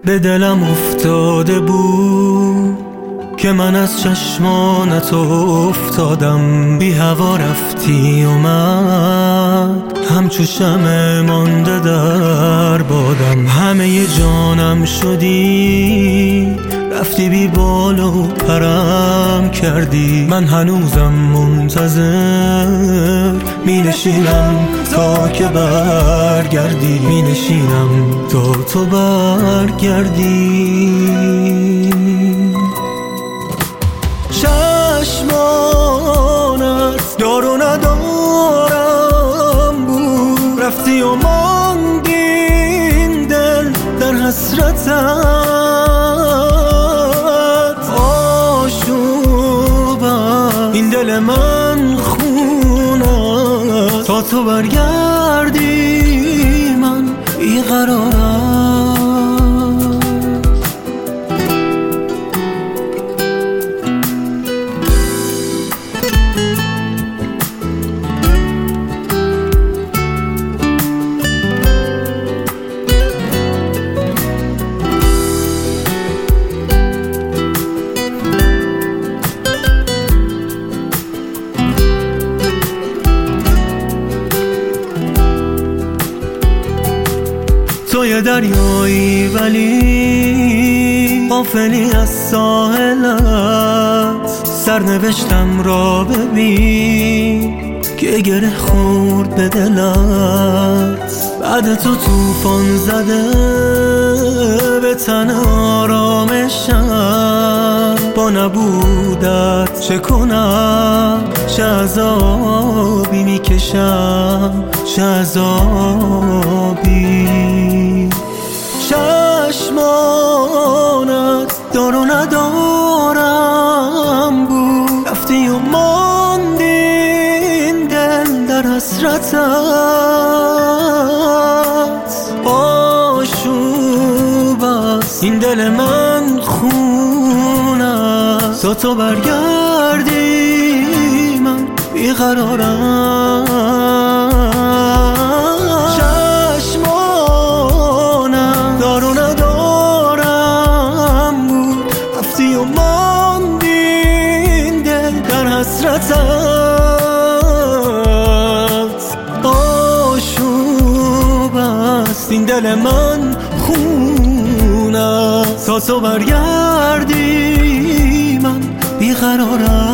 به دلم افتاده بود که من از چشمانت افتادم، بی هوا رفتی و من همچو شمع مانده در بادم. همه جانم شدی، رفتی بی بال و پرم کردی. من هنوزم منتظر می نشینم تا که برگردی، می نشینم تا تو برگردی. چشمانت دار و ندارم بود، رفتی و ماندین دل در حسرتت. آشوبم این دل من خونت، تا تو برگردی من بیقرارم. تو یه دریایی ولی غافلی از ساحلت، سرنوشتم را ببین که گره خورد به دلت. بعد تو طوفان زده به تن آرامشم، با نبودت چه کنم؟ چه عذابی میکشم، چه عذابی. چشمانت دار و ندارم بود، رفتی و ماندین دل در حسرتت. آشوب است این دل من خون است، تا تو برگردی من بیقرارم. چشمانم دار و ندارم بود، رفتی و ماندین دل در حسرتت. آشوب است این دل من خون است، تا تو برگردی من بیقرارم.